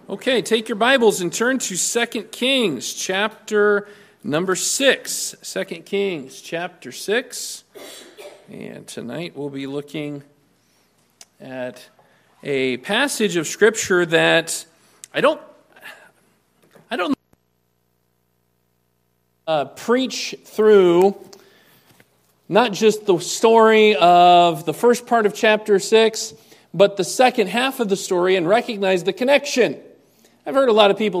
Okay, take your Bibles and turn to 2 Kings chapter number 6. 2 Kings chapter 6. And tonight we'll be looking at a passage of Scripture that I don't preach through not just the story of the first part of chapter 6, but the second half of the story and recognize the connection. I've heard a lot of people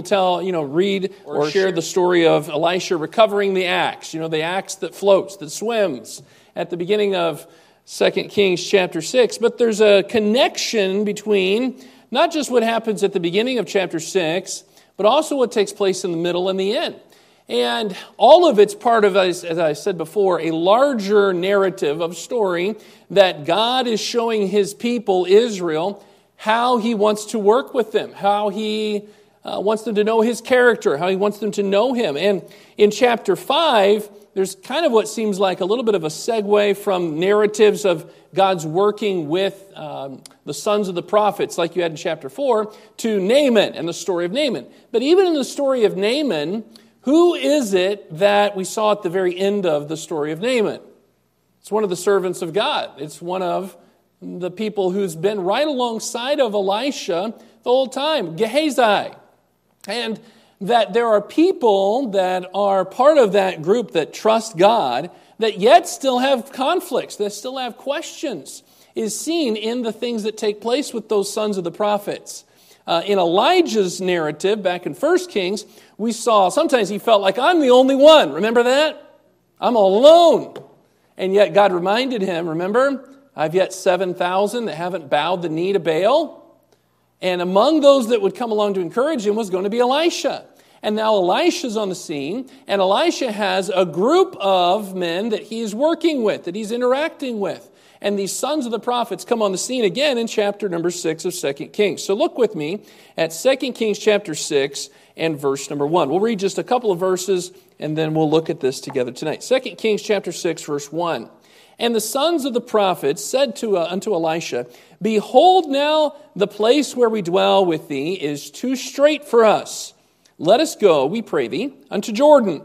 read or share the story of Elisha recovering the axe, the axe that floats, that swims at the beginning of 2 Kings chapter 6. But there's a connection between not just what happens at the beginning of chapter 6, but also what takes place in the middle and the end. And all of it's part of, as I said before, a larger narrative of story that God is showing His people, Israel, how He wants to work with them, how He wants them to know His character, how He wants them to know Him. And in chapter 5, there's kind of what seems like a little bit of a segue from narratives of God's working with the sons of the prophets, like you had in chapter 4, to Naaman and the story of Naaman. But even in the story of Naaman, who is it that we saw at the very end of the story of Naaman? It's one of the servants of God. It's one of the people who's been right alongside of Elisha the whole time, Gehazi. And that there are people that are part of that group that trust God, that yet still have conflicts, that still have questions, is seen in the things that take place with those sons of the prophets. In Elijah's narrative, back in 1 Kings, we saw sometimes he felt like, I'm the only one. Remember that? I'm all alone. And yet God reminded him, remember, I've yet 7,000 that haven't bowed the knee to Baal. And among those that would come along to encourage him was going to be Elisha. And now Elisha's on the scene, and Elisha has a group of men that he's working with, that he's interacting with. And these sons of the prophets come on the scene again in chapter number 6 of 2 Kings. So look with me at 2 Kings chapter 6 and verse number 1. We'll read just a couple of verses, and then we'll look at this together tonight. 2 Kings chapter 6, verse 1. And the sons of the prophets said unto Elisha, Behold now, the place where we dwell with thee is too strait for us. Let us go, we pray thee, unto Jordan,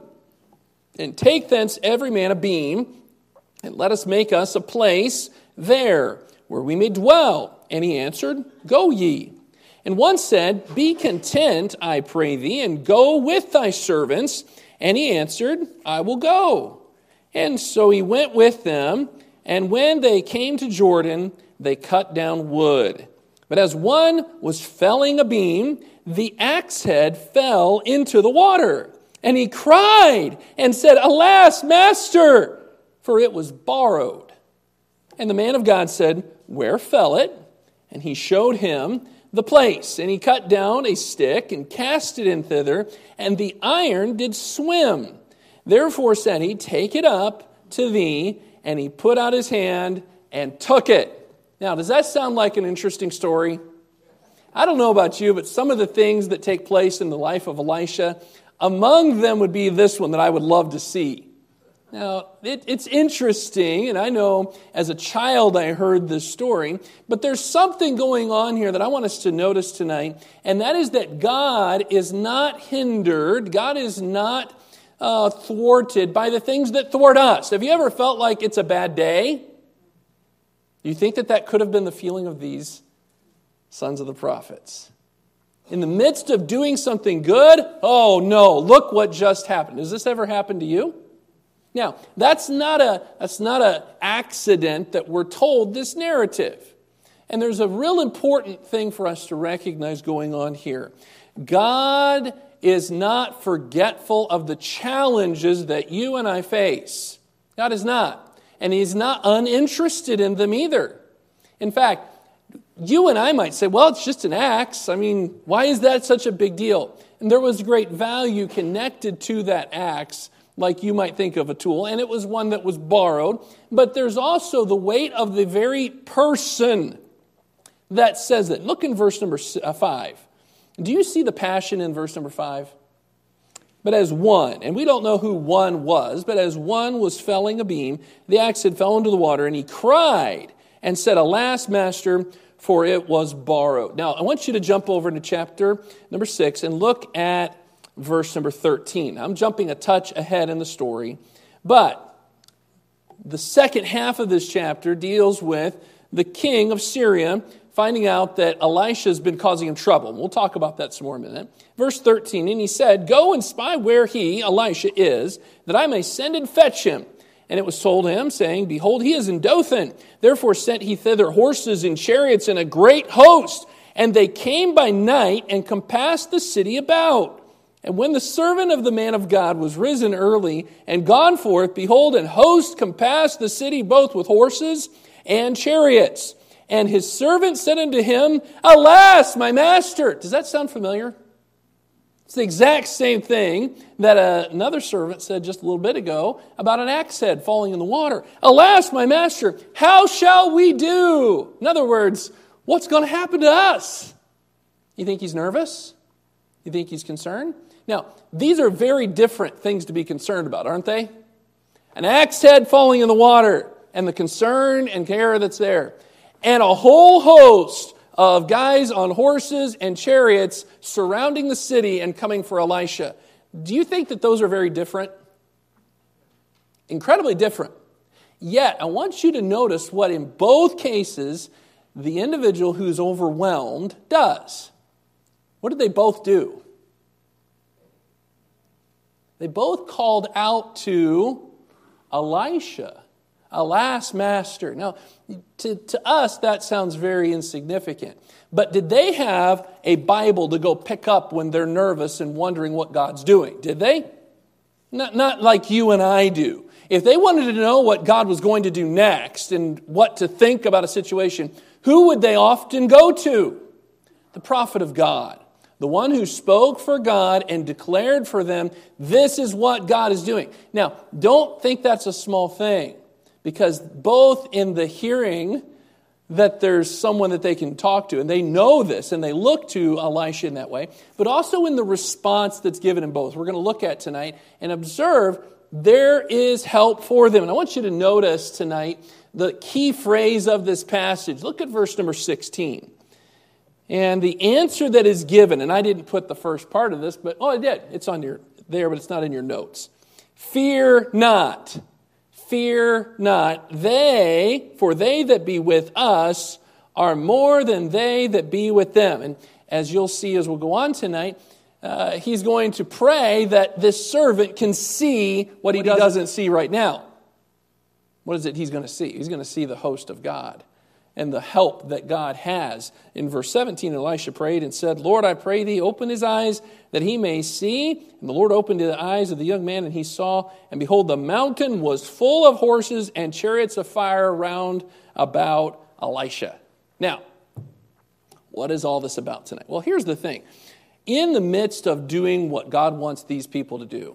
and take thence every man a beam, and let us make us a place there, where we may dwell. And he answered, Go ye. And one said, Be content, I pray thee, and go with thy servants. And he answered, I will go. And so he went with them, and when they came to Jordan, they cut down wood. But as one was felling a beam, the axe head fell into the water. And he cried and said, Alas, master, for it was borrowed. And the man of God said, Where fell it? And he showed him the place. And he cut down a stick and cast it in thither, and the iron did swim. Therefore said he, Take it up to thee. And he put out his hand and took it. Now, does that sound like an interesting story? I don't know about you, but some of the things that take place in the life of Elisha, among them would be this one that I would love to see. Now, it's interesting, and I know as a child I heard this story, but there's something going on here that I want us to notice tonight, and that is that God is not hindered, God is not thwarted by the things that thwart us. Have you ever felt like it's a bad day? Do you think that could have been the feeling of these sons of the prophets? In the midst of doing something good, oh no, look what just happened. Has this ever happened to you? Now, that's not an accident that we're told this narrative. And there's a real important thing for us to recognize going on here. God is not forgetful of the challenges that you and I face. God is not. And He's not uninterested in them either. In fact, you and I might say, well, it's just an axe. I mean, why is that such a big deal? And there was great value connected to that axe, like you might think of a tool, and it was one that was borrowed. But there's also the weight of the very person that says it. Look in verse number 5. Do you see the passion in verse number 5? But as one, and we don't know who one was, but as one was felling a beam, the axe head fell into the water, and he cried and said, Alas, master, for it was borrowed. Now, I want you to jump over to chapter number 6 and look at verse number 13. I'm jumping a touch ahead in the story, but the second half of this chapter deals with the king of Syria finding out that Elisha has been causing him trouble. We'll talk about that some more in a minute. Verse 13, and he said, "Go and spy where he, Elisha, is, that I may send and fetch him." And it was told him, saying, "Behold, he is in Dothan." Therefore sent he thither horses and chariots and a great host. And they came by night and compassed the city about. And when the servant of the man of God was risen early and gone forth, behold, an host compassed the city both with horses and chariots. And his servant said unto him, "Alas, my master." Does that sound familiar? It's the exact same thing that another servant said just a little bit ago about an axe head falling in the water. "Alas, my master, how shall we do?" In other words, what's going to happen to us? You think he's nervous? You think he's concerned? Now, these are very different things to be concerned about, aren't they? An axe head falling in the water and the concern and care that's there. And a whole host of guys on horses and chariots surrounding the city and coming for Elisha. Do you think that those are very different? Incredibly different. Yet, I want you to notice what in both cases the individual who's overwhelmed does. What did they both do? They both called out to Elisha. "Alas, master." Now, to us, that sounds very insignificant. But did they have a Bible to go pick up when they're nervous and wondering what God's doing? Did they? Not like you and I do. If they wanted to know what God was going to do next and what to think about a situation, who would they often go to? The prophet of God. The one who spoke for God and declared for them, this is what God is doing. Now, don't think that's a small thing. Because both in the hearing that there's someone that they can talk to, and they know this, and they look to Elisha in that way, but also in the response that's given in both. We're going to look at tonight and observe there is help for them. And I want you to notice tonight the key phrase of this passage. Look at verse number 16. And the answer that is given, and I didn't put the first part of this, but, I did. It's on there, but it's not in your notes. "Fear not. Fear not, for they that be with us are more than they that be with them." And as you'll see as we'll go on tonight, he's going to pray that this servant can see what he doesn't see right now. What is it he's going to see? He's going to see the host of God and the help that God has. In verse 17, Elisha prayed and said, "Lord, I pray thee, open his eyes that he may see." And the Lord opened the eyes of the young man, and he saw, and behold, the mountain was full of horses and chariots of fire round about Elisha. Now, what is all this about tonight? Well, here's the thing. In the midst of doing what God wants these people to do,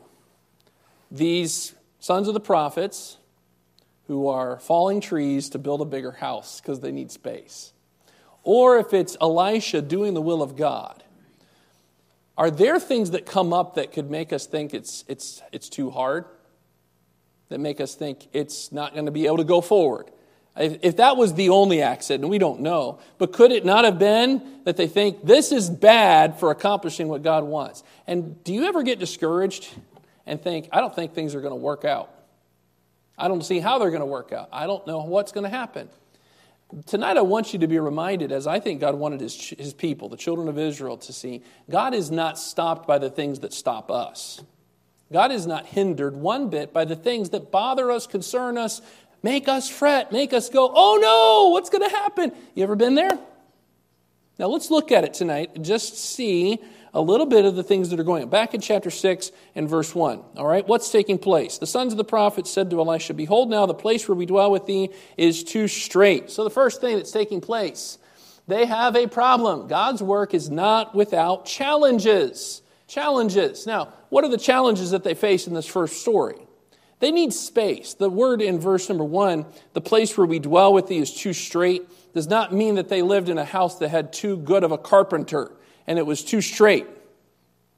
these sons of the prophets who are falling trees to build a bigger house because they need space, or if it's Elisha doing the will of God, are there things that come up that could make us think it's too hard? That make us think it's not going to be able to go forward? If that was the only accident, and we don't know, but could it not have been that they think this is bad for accomplishing what God wants? And do you ever get discouraged and think, I don't think things are going to work out? I don't see how they're going to work out. I don't know what's going to happen. Tonight I want you to be reminded, as I think God wanted his people, the children of Israel, to see, God is not stopped by the things that stop us. God is not hindered one bit by the things that bother us, concern us, make us fret, make us go, "Oh no, what's going to happen?" You ever been there? Now let's look at it tonight and just see a little bit of the things that are going on. Back in chapter 6 and verse 1. All right, what's taking place? The sons of the prophets said to Elisha, "Behold, now the place where we dwell with thee is too strait." So the first thing that's taking place, they have a problem. God's work is not without challenges. Challenges. Now, what are the challenges that they face in this first story? They need space. The word in verse number 1, "the place where we dwell with thee is too strait," does not mean that they lived in a house that had too good of a carpenter and it was too straight.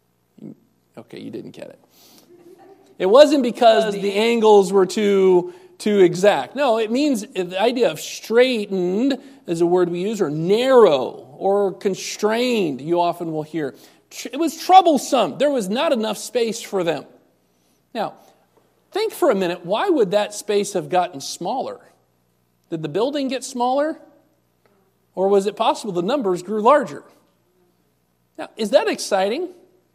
Okay, you didn't get it. It wasn't because the angles were too to exact. No, it means the idea of straitened is a word we use, or narrow, or constrained, you often will hear. It was troublesome. There was not enough space for them. Now, think for a minute, why would that space have gotten smaller? Did the building get smaller? Or was it possible the numbers grew larger? Now, is that exciting?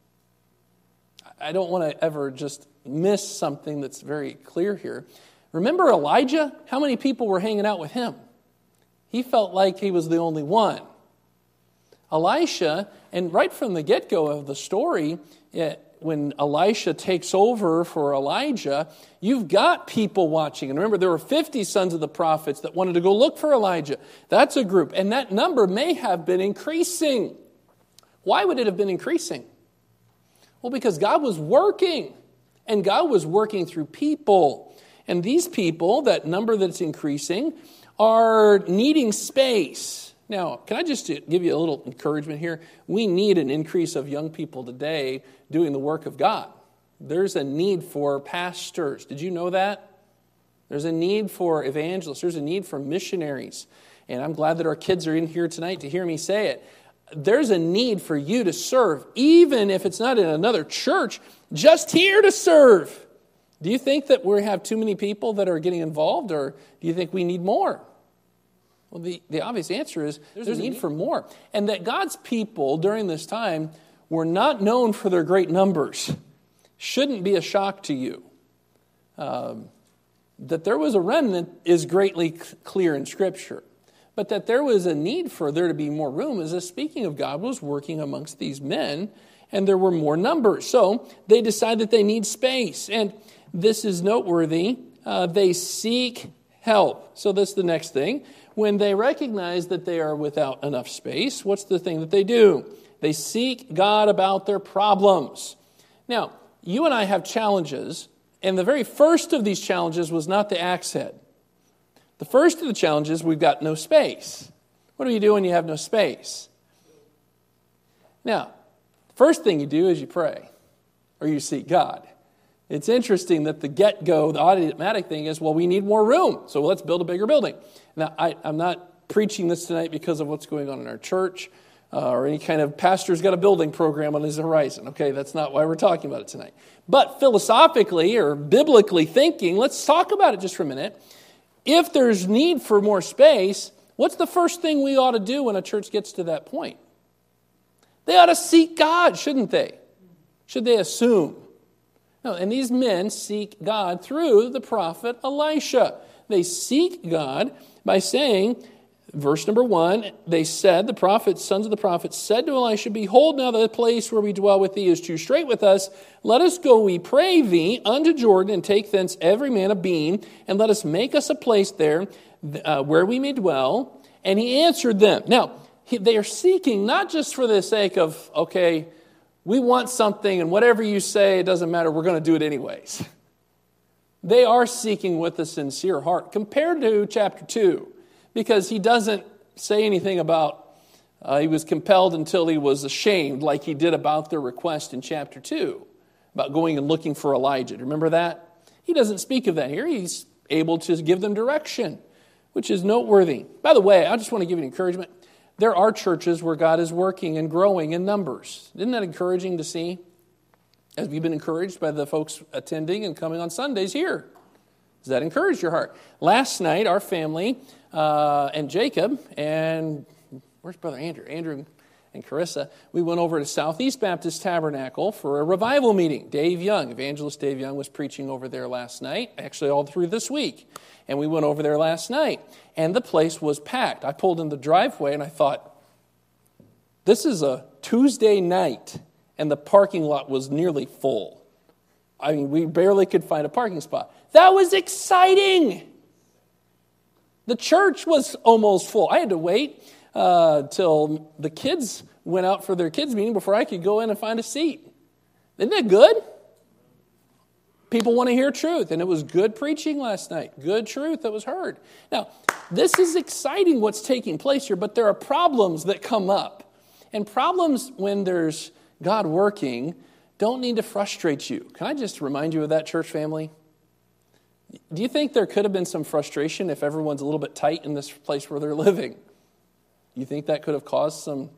I don't want to ever just miss something that's very clear here. Remember Elijah? How many people were hanging out with him? He felt like he was the only one. Elisha, and right from the get-go of the story, when Elisha takes over for Elijah, you've got people watching. And remember, there were 50 sons of the prophets that wanted to go look for Elijah. That's a group. And that number may have been increasing. Why would it have been increasing? Well, because God was working. And God was working through people. And these people, that number that's increasing, are needing space. Now, can I just give you a little encouragement here? We need an increase of young people today doing the work of God. There's a need for pastors. Did you know that? There's a need for evangelists. There's a need for missionaries. And I'm glad that our kids are in here tonight to hear me say it. There's a need for you to serve, even if it's not in another church, just here to serve. Do you think that we have too many people that are getting involved, or do you think we need more? Well, the obvious answer is there's a need for more. And that God's people during this time were not known for their great numbers shouldn't be a shock to you. That there was a remnant is greatly clear in Scripture. But that there was a need for there to be more room is speaking of God was working amongst these men, and there were more numbers. So they decide that they need space. And this is noteworthy. They seek help. So that's the next thing. When they recognize that they are without enough space, what's the thing that they do? They seek God about their problems. Now, you and I have challenges, and the very first of these challenges was not the axe head. The first of the challenges, we've got no space. What do you do when you have no space? Now, the first thing you do is you pray, or you seek God. It's interesting that the get-go, the automatic thing is, well, we need more room, so let's build a bigger building. Now, I'm not preaching this tonight because of what's going on in our church or any kind of pastor's got a building program on his horizon. Okay, that's not why we're talking about it tonight. But philosophically or biblically thinking, let's talk about it just for a minute. If there's need for more space, what's the first thing we ought to do when a church gets to that point? They ought to seek God, shouldn't they? Should they assume? No, and these men seek God through the prophet Elisha. They seek God by saying, verse number 1, they said, the prophets, sons of the prophets, said to Elisha, behold, now the place where we dwell with thee is too strait with us. Let us go, we pray thee, unto Jordan, and take thence every man a beam, and let us make us a place there where we may dwell. And he answered them. Now, they are seeking not just for the sake of, okay, we want something, and whatever you say, it doesn't matter, we're going to do it anyways. They are seeking with a sincere heart, compared to chapter 2, because he doesn't say anything about he was compelled until he was ashamed, like he did about their request in chapter 2, about going and looking for Elijah. Remember that? He doesn't speak of that here. He's able to give them direction, which is noteworthy. By the way, I just want to give you an encouragement. There are churches where God is working and growing in numbers. Isn't that encouraging to see? Have you been encouraged by the folks attending and coming on Sundays here? Does that encourage your heart? Last night, our family and Jacob and, where's Brother Andrew? Andrew and Carissa, we went over to Southeast Baptist Tabernacle for a revival meeting. Dave Young, evangelist Dave Young, was preaching over there last night, actually all through this week. And we went over there last night, and the place was packed. I pulled in the driveway, and I thought, this is a Tuesday night, and the parking lot was nearly full. I mean, we barely could find a parking spot. That was exciting. The church was almost full. I had to wait till the kids went out for their kids' meeting before I could go in and find a seat. Isn't that good? People want to hear truth, and it was good preaching last night. Good truth that was heard. Now, this is exciting what's taking place here, but there are problems that come up. And problems when there's God working don't need to frustrate you. Can I just remind you of that, church family? Do you think there could have been some frustration if everyone's a little bit tight in this place where they're living? You think that could have caused some...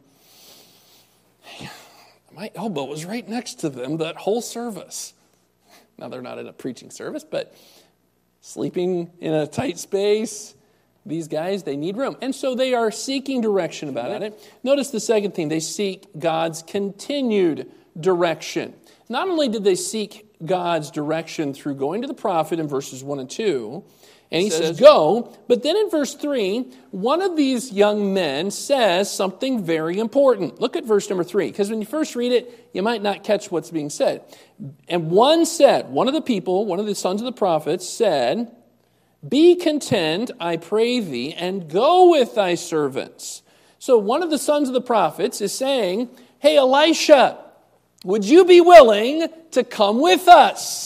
My elbow was right next to them that whole service. Now, they're not in a preaching service, but sleeping in a tight space, these guys, they need room. And so they are seeking direction about it. Notice the second thing. They seek God's continued direction. Not only did they seek God's direction through going to the prophet in verses 1 and 2, and he says, go. But then in verse 3, one of these young men says something very important. Look at verse number 3, because when you first read it, you might not catch what's being said. And one of the people, one of the sons of the prophets said, be content, I pray thee, and go with thy servants. So one of the sons of the prophets is saying, hey, Elisha, would you be willing to come with us?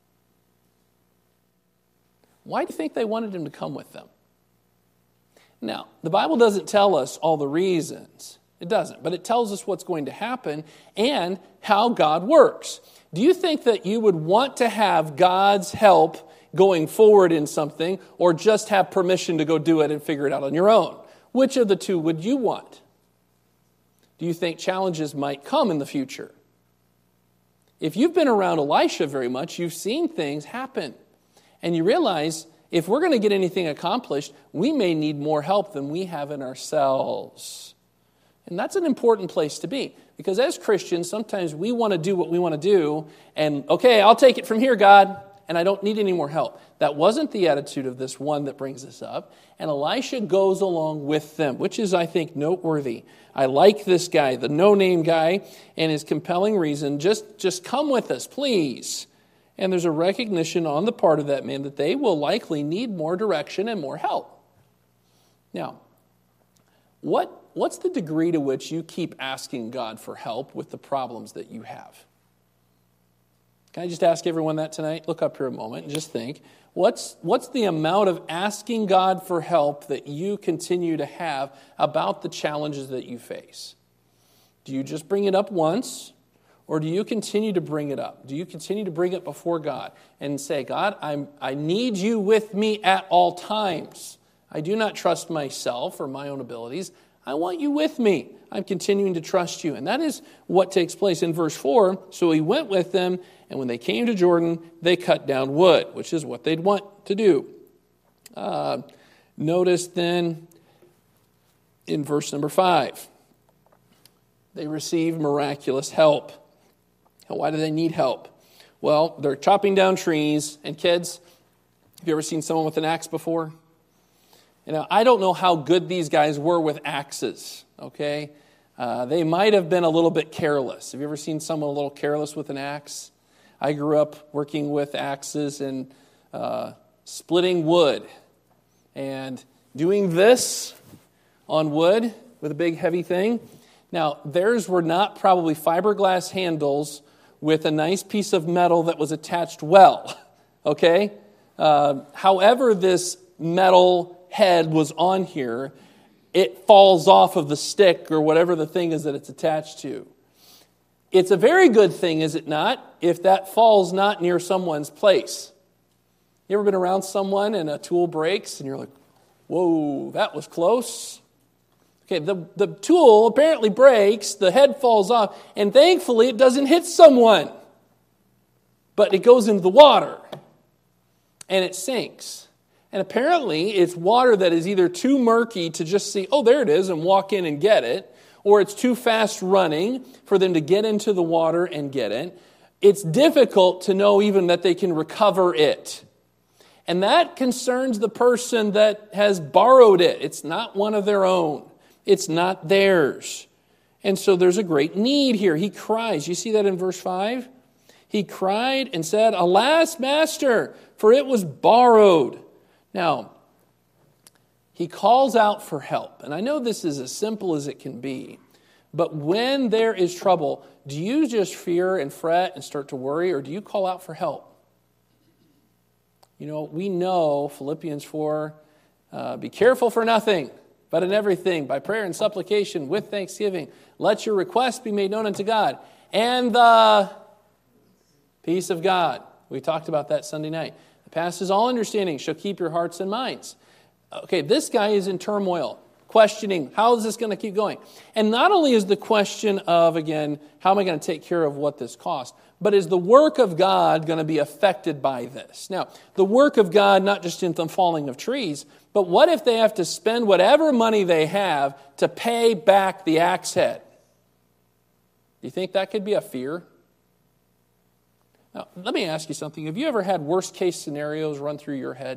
Why do you think they wanted him to come with them? Now, the Bible doesn't tell us all the reasons. It doesn't. But it tells us what's going to happen and how God works. Do you think that you would want to have God's help going forward in something or just have permission to go do it and figure it out on your own? Which of the two would you want? Do you think challenges might come in the future? If you've been around Elisha very much, you've seen things happen. And you realize if we're going to get anything accomplished, we may need more help than we have in ourselves. And that's an important place to be. Because as Christians, sometimes we want to do what we want to do. And, okay, I'll take it from here, God. And I don't need any more help. That wasn't the attitude of this one that brings this up. And Elisha goes along with them, which is, I think, noteworthy. I like this guy, the no-name guy, and his compelling reason. Just come with us, please. And there's a recognition on the part of that man that they will likely need more direction and more help. Now, what's the degree to which you keep asking God for help with the problems that you have? Can I just ask everyone that tonight? Look up here a moment and just think. What's the amount of asking God for help that you continue to have about the challenges that you face? Do you just bring it up once? Or do you continue to bring it up? Do you continue to bring it before God and say, God, I need you with me at all times. I do not trust myself or my own abilities. I want you with me. I'm continuing to trust you. And that is what takes place in verse 4. So he went with them, and when they came to Jordan, they cut down wood, which is what they'd want to do. Notice then in verse number 5, they receive miraculous help. And why do they need help? Well, they're chopping down trees. And kids, have you ever seen someone with an axe before? I don't know how good these guys were with axes, okay? They might have been a little bit careless. Have you ever seen someone a little careless with an axe? I grew up working with axes and splitting wood and doing this on wood with a big heavy thing. Now, theirs were not probably fiberglass handles with a nice piece of metal that was attached well, okay? However this metal head was on here, it falls off of the stick or whatever the thing is that it's attached to. It's a very good thing, is it not, if that falls not near someone's place. You ever been around someone and a tool breaks and you're like, whoa, that was close? Okay, the tool apparently breaks, the head falls off, and thankfully it doesn't hit someone. But it goes into the water, and it sinks. And apparently it's water that is either too murky to just see, oh, there it is, and walk in and get it, or it's too fast running for them to get into the water and get it. It's difficult to know even that they can recover it. And that concerns the person that has borrowed it. It's not one of their own. It's not theirs. And so there's a great need here. He cries. You see that in verse 5? He cried and said, alas, master, for it was borrowed. Now, he calls out for help. And I know this is as simple as it can be. But when there is trouble, do you just fear and fret and start to worry, or do you call out for help? We know Philippians 4, be careful for nothing, but in everything, by prayer and supplication, with thanksgiving, let your requests be made known unto God. And the peace of God. We talked about that Sunday night. The passes all understanding shall keep your hearts and minds. Okay, this guy is in turmoil, questioning, how is this going to keep going? And not only is the question of, again, how am I going to take care of what this costs, but is the work of God going to be affected by this? Now, the work of God, not just in the falling of trees, but what if they have to spend whatever money they have to pay back the axe head? Do you think that could be a fear? Now, let me ask you something. Have you ever had worst case scenarios run through your head?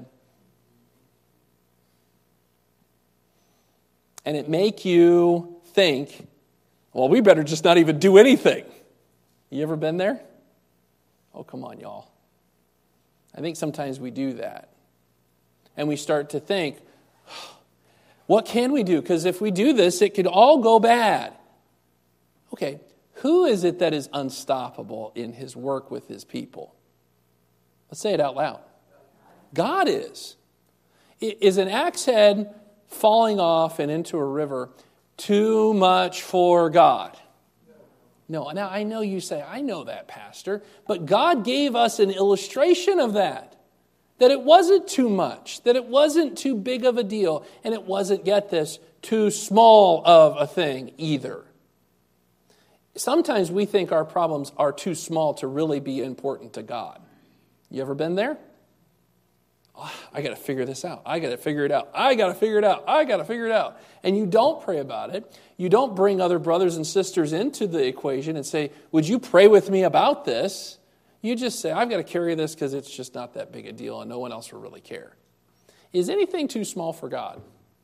And it make you think, well, we better just not even do anything. You ever been there? Oh, come on, y'all. I think sometimes we do that. And we start to think, what can we do? Because if we do this, it could all go bad. Okay, who is it that is unstoppable in his work with his people? Let's say it out loud. God is. Is an axe head falling off and into a river too much for God? No. Now, I know you say, I know that, Pastor, but God gave us an illustration of that it wasn't too much, that it wasn't too big of a deal, and it wasn't, get this, too small of a thing either. Sometimes we think our problems are too small to really be important to God. You ever been there? Oh, I got to figure this out. I got to figure it out. I got to figure it out. I got to figure it out. And you don't pray about it. You don't bring other brothers and sisters into the equation and say, would you pray with me about this? You just say, I've got to carry this because it's just not that big a deal and no one else will really care. Is anything too small for God?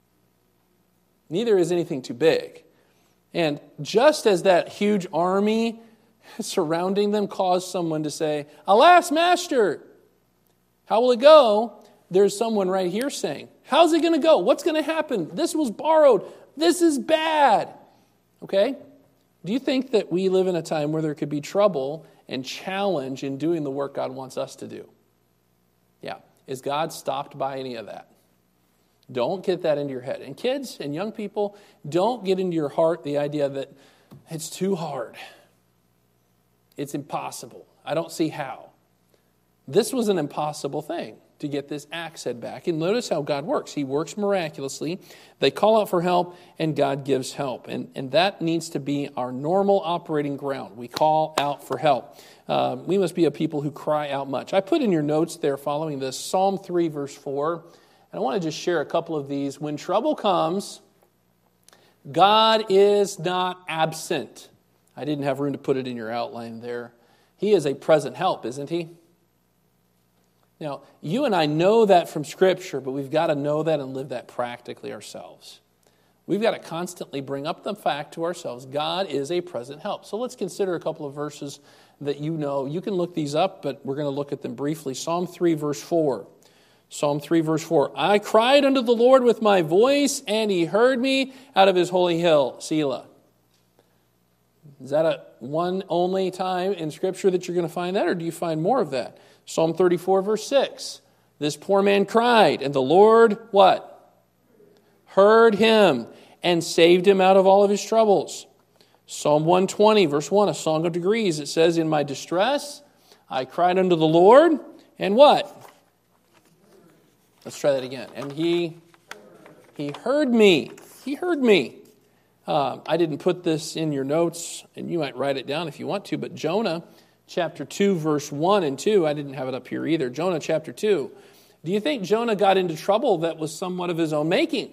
Neither is anything too big. And just as that huge army surrounding them caused someone to say, alas, Master, how will it go? There's someone right here saying, how's it going to go? What's going to happen? This was borrowed. This is bad. Okay? Do you think that we live in a time where there could be trouble and challenge in doing the work God wants us to do? Yeah. Is God stopped by any of that? Don't get that into your head. And kids and young people, don't get into your heart the idea that it's too hard. It's impossible. I don't see how. This was an impossible thing to get this axe head back. And notice how God works. He works miraculously. They call out for help, and God gives help. And that needs to be our normal operating ground. We call out for help. We must be a people who cry out much. I put in your notes there following this, Psalm 3, verse 4. And I want to just share a couple of these. When trouble comes, God is not absent. I didn't have room to put it in your outline there. He is a present help, isn't he? Now, you and I know that from Scripture, but we've got to know that and live that practically ourselves. We've got to constantly bring up the fact to ourselves, God is a present help. So let's consider a couple of verses that you know. You can look these up, but we're going to look at them briefly. Psalm 3, verse 4. Psalm 3, verse 4. I cried unto the Lord with my voice, and he heard me out of his holy hill. Selah. Is that a one only time in Scripture that you're going to find that, or do you find more of that? Psalm 34, verse 6. This poor man cried, and the Lord, what? Heard him and saved him out of all of his troubles. Psalm 120, verse 1, a song of degrees. It says, in my distress, I cried unto the Lord, and what? Let's try that again. And he heard me. He heard me. I didn't put this in your notes, and you might write it down if you want to, but Jonah chapter 2, verse 1 and 2, I didn't have it up here either. Jonah chapter 2. Do you think Jonah got into trouble that was somewhat of his own making?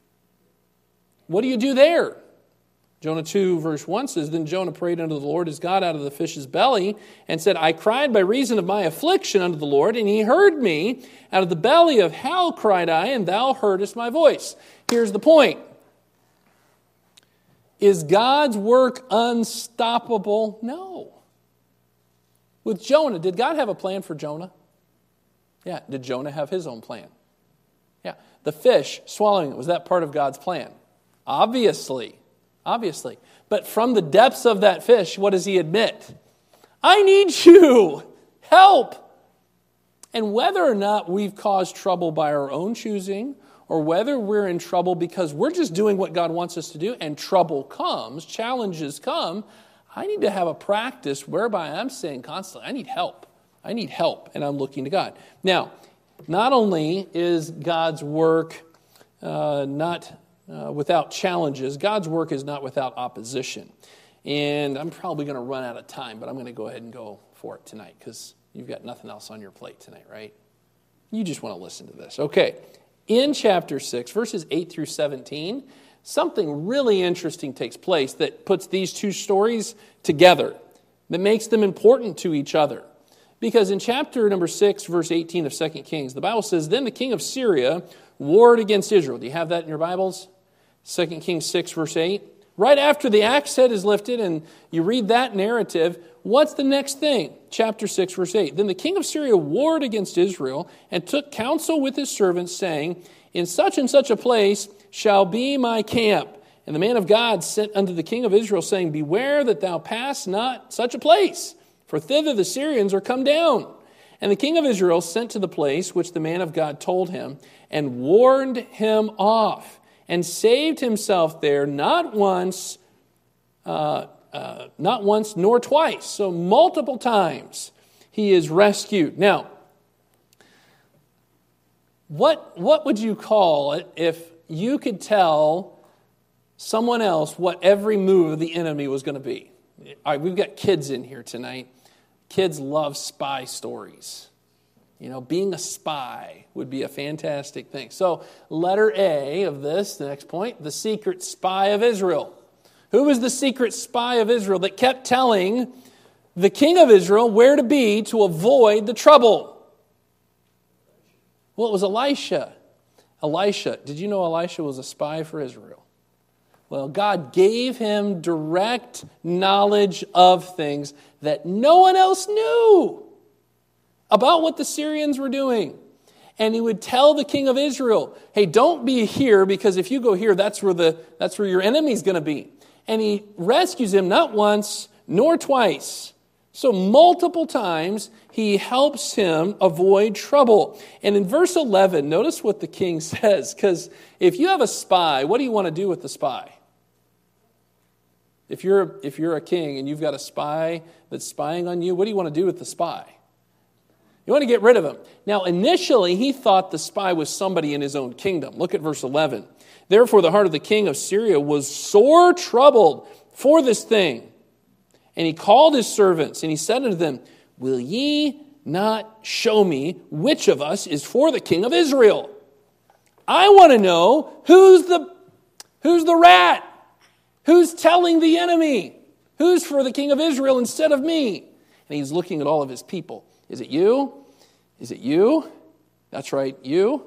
What do you do there? Jonah 2, verse 1 says, then Jonah prayed unto the Lord his God out of the fish's belly, and said, I cried by reason of my affliction unto the Lord, and he heard me. Out of the belly of hell cried I, and thou heardest my voice. Here's the point. Is God's work unstoppable? No. With Jonah, did God have a plan for Jonah? Yeah. Did Jonah have his own plan? Yeah. The fish swallowing it, was that part of God's plan? Obviously. But from the depths of that fish, what does he admit? I need you. Help. And whether or not we've caused trouble by our own choosing, or whether we're in trouble because we're just doing what God wants us to do, and trouble comes, challenges come, I need to have a practice whereby I'm saying constantly, I need help, and I'm looking to God. Now, Not only is God's work not without challenges, God's work is not without opposition. And I'm probably going to run out of time, but I'm going to go ahead and go for it tonight because you've got nothing else on your plate tonight, right? You just want to listen to this. Okay, in chapter 6, verses 8 through 17, something really interesting takes place that puts these two stories together, that makes them important to each other. Because in chapter number 6, verse 18 of 2 Kings, the Bible says, "Then the king of Syria warred against Israel." Do you have that in your Bibles? 2 Kings 6, verse 8. Right after the axe head is lifted and you read that narrative, what's the next thing? Chapter 6, verse 8. "Then the king of Syria warred against Israel and took counsel with his servants, saying, In such and such a place shall be my camp. And the man of God sent unto the king of Israel, saying, Beware that thou pass not such a place, for thither the Syrians are come down. And the king of Israel sent to the place which the man of God told him, and warned him off, and saved himself there not once nor twice." So multiple times he is rescued. Now, what would you call it if you could tell someone else what every move of the enemy was going to be? All right, we've got kids in here tonight. Kids love spy stories. You know, being a spy would be a fantastic thing. So, letter A of this, the next point, the secret spy of Israel. Who was the secret spy of Israel that kept telling the king of Israel where to be to avoid the trouble? Well, it was Elisha. Elisha, did you know Elisha was a spy for Israel? Well, God gave him direct knowledge of things that no one else knew about what the Syrians were doing. And he would tell the king of Israel, hey, don't be here, because if you go here, that's where your enemy's going to be. And he rescues him not once nor twice. So multiple times he helps him avoid trouble. And in verse 11, notice what the king says, because if you have a spy, what do you want to do with the spy? If you're a king and you've got a spy that's spying on you, what do you want to do with the spy? You want to get rid of him. Now, initially, he thought the spy was somebody in his own kingdom. Look at verse 11. "Therefore, the heart of the king of Syria was sore troubled for this thing. And he called his servants, and he said unto them, Will ye not show me which of us is for the king of Israel? I want to know who's the rat? Who's telling the enemy? Who's for the king of Israel instead of me?" And he's looking at all of his people. Is it you? Is it you? That's right, you.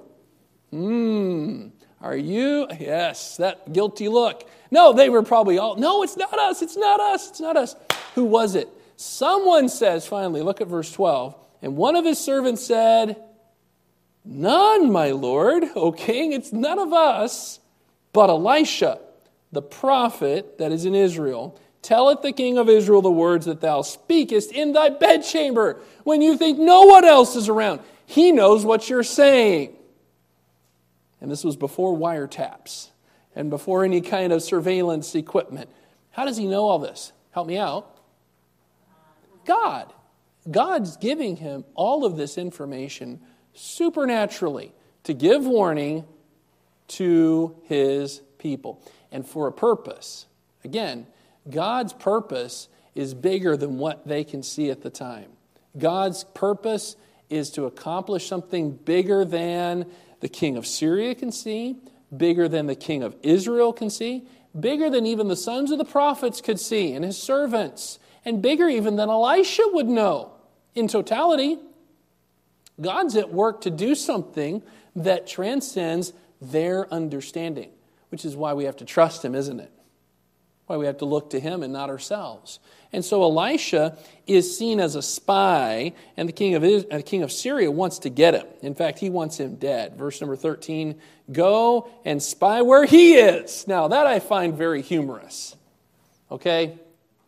Are you? Yes, that guilty look. No, they were probably all, no, it's not us, it's not us, it's not us. Who was it? Someone says, finally, look at verse 12, "And one of his servants said, None, my lord, O king, it's none of us, but Elisha, the prophet that is in Israel, telleth the king of Israel the words that thou speakest in thy bedchamber, when you think no one else is around. He knows what you're saying." And this was before wiretaps and before any kind of surveillance equipment. How does he know all this? Help me out. God. God's giving him all of this information supernaturally to give warning to his people and for a purpose. Again, God's purpose is bigger than what they can see at the time. God's purpose is to accomplish something bigger than the king of Syria can see, bigger than the king of Israel can see, bigger than even the sons of the prophets could see and his servants, and bigger even than Elisha would know. In totality, God's at work to do something that transcends their understanding, which is why we have to trust him, isn't it? Why we have to look to him and not ourselves. And so Elisha is seen as a spy, and the king of Syria wants to get him. In fact, he wants him dead. Verse number 13, "Go and spy where he is." Now, that I find very humorous. Okay?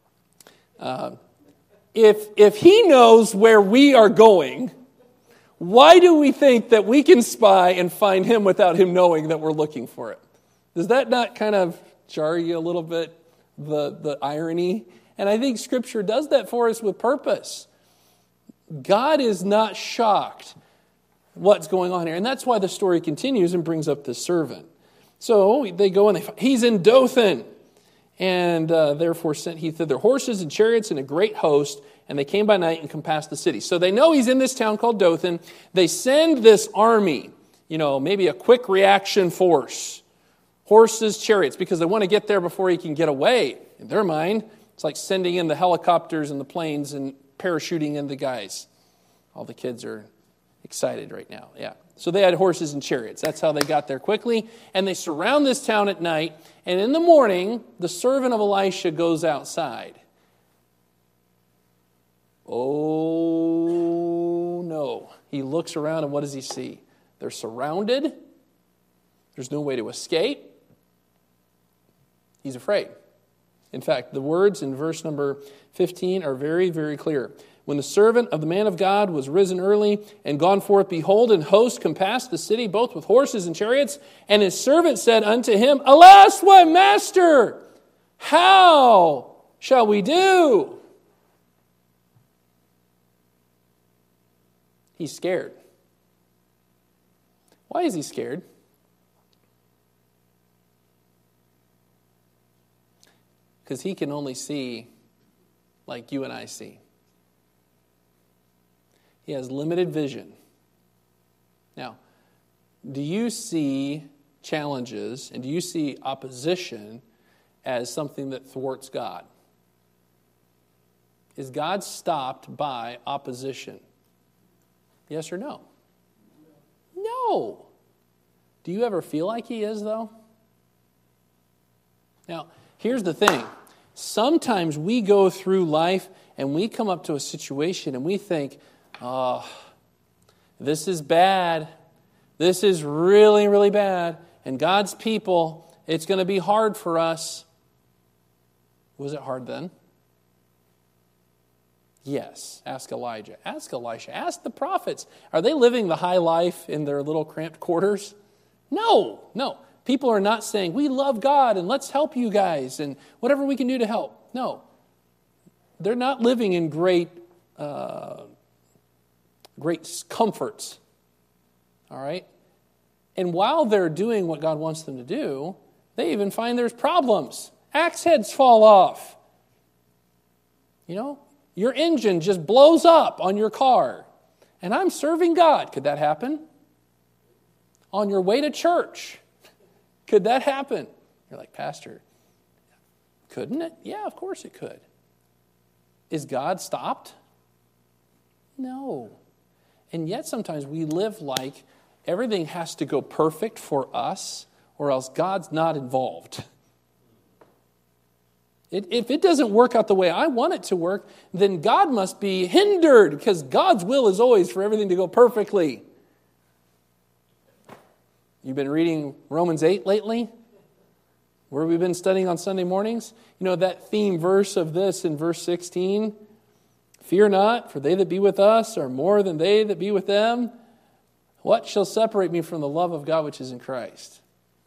If he knows where we are going, why do we think that we can spy and find him without him knowing that we're looking for it? Does that not kind of jar you a little bit? The irony. And I think Scripture does that for us with purpose. God is not shocked what's going on here. And that's why the story continues and brings up this servant. So they go and he's in Dothan. And therefore sent he thither horses and chariots and a great host, and they came by night and compassed the city. So they know he's in this town called Dothan. They send this army, maybe a quick reaction force, horses, chariots, because they want to get there before he can get away. In their mind, it's like sending in the helicopters and the planes and parachuting in the guys. All the kids are excited right now, yeah. So they had horses and chariots. That's how they got there quickly. And they surround this town at night. And in the morning, the servant of Elisha goes outside. Oh, no. He looks around and what does he see? They're surrounded. There's no way to escape. He's afraid. In fact, the words in verse number 15 are very, very clear. When the servant of the man of God was risen early and gone forth, behold, an host compassed the city, both with horses and chariots. And his servant said unto him, Alas, my master, how shall we do? He's scared. Why is he scared? Because he can only see like you and I see. He has limited vision. Now, do you see challenges and do you see opposition as something that thwarts God? Is God stopped by opposition? Yes or no? No. Do you ever feel like he is, though? Now, here's the thing. Sometimes we go through life and we come up to a situation and we think, oh, this is bad. This is really, really bad. And God's people, it's going to be hard for us. Was it hard then? Yes. Ask Elijah. Ask Elisha. Ask the prophets. Are they living the high life in their little cramped quarters? No. People are not saying, we love God and let's help you guys and whatever we can do to help. No. They're not living in great comforts. All right? And while they're doing what God wants them to do, they even find there's problems. Axe heads fall off. Your engine just blows up on your car. And I'm serving God. Could that happen? On your way to church. Could that happen? You're like, Pastor, couldn't it? Yeah, of course it could. Is God stopped? No. And yet sometimes we live like everything has to go perfect for us or else God's not involved. If it doesn't work out the way I want it to work, then God must be hindered because God's will is always for everything to go perfectly. You've been reading Romans 8 lately? Where we've been studying on Sunday mornings? That theme verse of this in verse 16. Fear not, for they that be with us are more than they that be with them. What shall separate me from the love of God which is in Christ?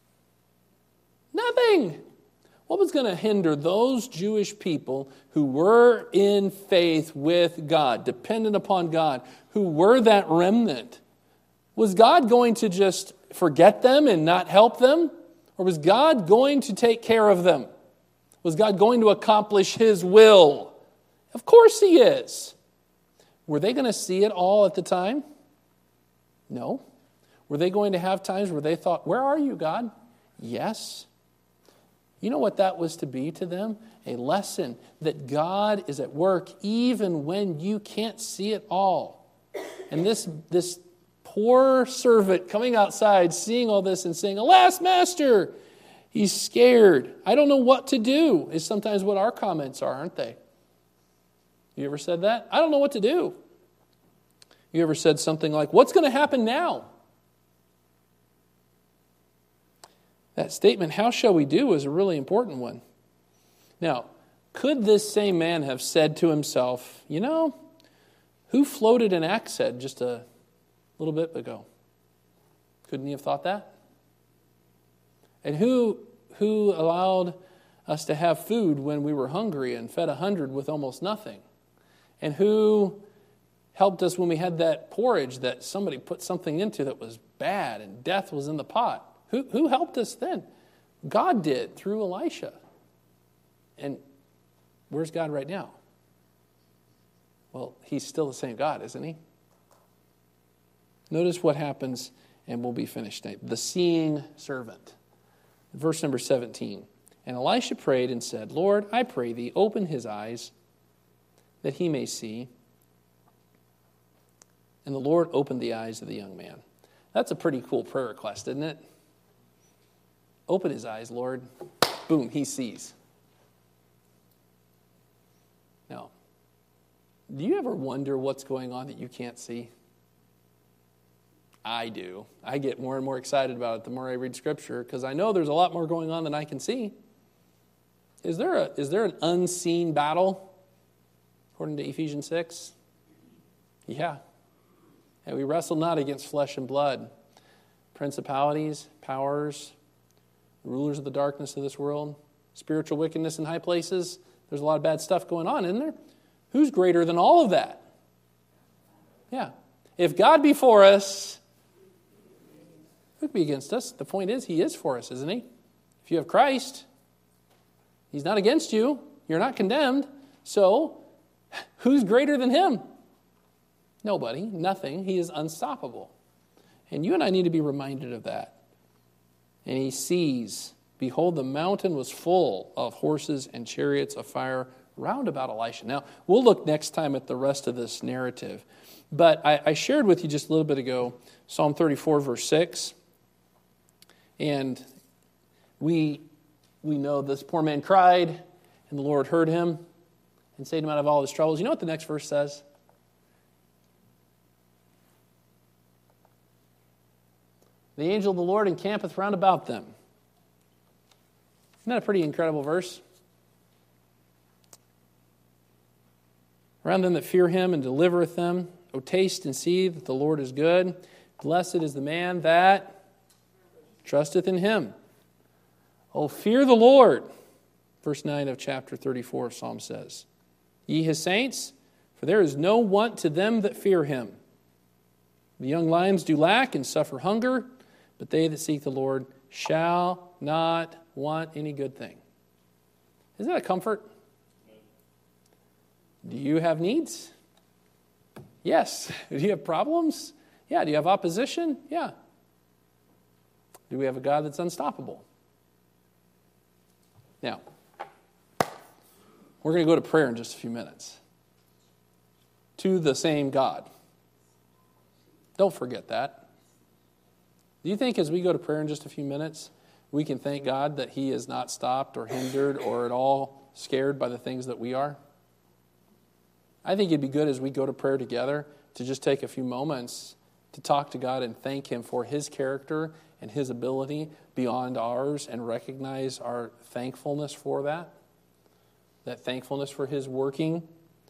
Nothing. What was going to hinder those Jewish people who were in faith with God, dependent upon God, who were that remnant? Was God going to just forget them and not help them? Or was God going to take care of them? Was God going to accomplish His will? Of course He is. Were they going to see it all at the time? No. Were they going to have times where they thought, where are you, God? Yes. You know what that was to be to them? A lesson that God is at work even when you can't see it all. And this poor servant coming outside, seeing all this and saying, Alas, Master! He's scared. I don't know what to do, is sometimes what our comments are, aren't they? You ever said that? I don't know what to do. You ever said something like, what's going to happen now? That statement, how shall we do, is a really important one. Now, could this same man have said to himself, who floated an axe head just a little bit ago? Couldn't he have thought that? And who allowed us to have food when we were hungry and fed 100 with almost nothing? And who helped us when we had that porridge that somebody put something into that was bad and death was in the pot. Who helped us then? God did through Elisha. And where's God right now? Well, he's still the same God, isn't he? Notice what happens, and we'll be finished tonight. The seeing servant. Verse number 17. And Elisha prayed and said, Lord, I pray thee, open his eyes, that he may see. And the Lord opened the eyes of the young man. That's a pretty cool prayer request, isn't it? Open his eyes, Lord. Boom, he sees. Now, do you ever wonder what's going on that you can't see? I do. I get more and more excited about it the more I read Scripture because I know there's a lot more going on than I can see. Is there an unseen battle, according to Ephesians 6? Yeah. And we wrestle not against flesh and blood. Principalities, powers, rulers of the darkness of this world, spiritual wickedness in high places. There's a lot of bad stuff going on, isn't there? Who's greater than all of that? Yeah. If God be for us, who could be against us? The point is, he is for us, isn't he? If you have Christ, he's not against you. You're not condemned. So, who's greater than him? Nobody, nothing. He is unstoppable. And you and I need to be reminded of that. And he sees, behold, the mountain was full of horses and chariots of fire round about Elisha. Now, we'll look next time at the rest of this narrative. But I shared with you just a little bit ago, Psalm 34, verse 6. And we know this poor man cried, and the Lord heard him and saved him out of all his troubles. You know what the next verse says? The angel of the Lord encampeth round about them. Isn't that a pretty incredible verse? Around them that fear him and delivereth them. O taste and see that the Lord is good. Blessed is the man that trusteth in him. O fear the Lord. Verse 9 of chapter 34 of Psalm says, Ye his saints, for there is no want to them that fear him. The young lions do lack and suffer hunger, but they that seek the Lord shall not want any good thing. Isn't that a comfort? Do you have needs? Yes. Do you have problems? Yeah. Do you have opposition? Yeah. Do we have a God that's unstoppable? Now, we're going to go to prayer in just a few minutes. To the same God. Don't forget that. Do you think as we go to prayer in just a few minutes, we can thank God that he is not stopped or hindered or at all scared by the things that we are? I think it'd be good as we go to prayer together to just take a few moments to talk to God and thank him for his character and his ability beyond ours and recognize our thankfulness for that thankfulness for his working.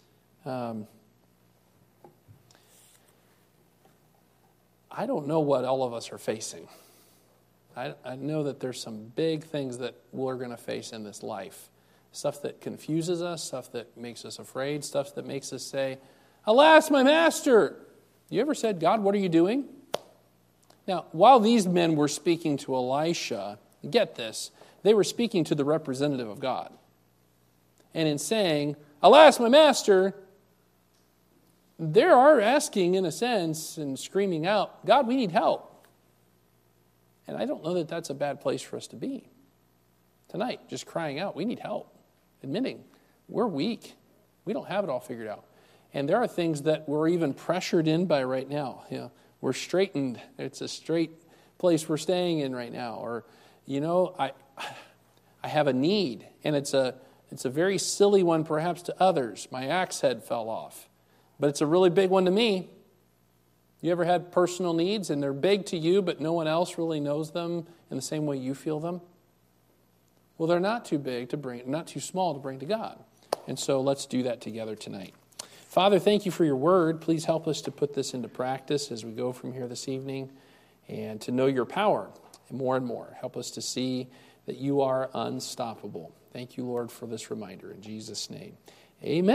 I don't know what all of us are facing. I know that there's some big things that we're going to face in this life. Stuff that confuses us, stuff that makes us afraid, stuff that makes us say, Alas, my master! You ever said, God, what are you doing? Now, while these men were speaking to Elisha, get this, they were speaking to the representative of God. And in saying, Alas, my master, they are asking, in a sense, and screaming out, God, we need help. And I don't know that that's a bad place for us to be tonight, just crying out, we need help, admitting we're weak. We don't have it all figured out. And there are things that we're even pressured in by right now. You know, we're straightened. It's a straight place we're staying in right now. Or, I have a need, and it's a very silly one perhaps to others. My axe head fell off. But it's a really big one to me. You ever had personal needs and they're big to you, but no one else really knows them in the same way you feel them? Well, they're not too big to bring, not too small to bring to God. And so let's do that together tonight. Father, thank you for your word. Please help us to put this into practice as we go from here this evening and to know your power more and more. Help us to see that you are unstoppable. Thank you, Lord, for this reminder. In Jesus' name, amen.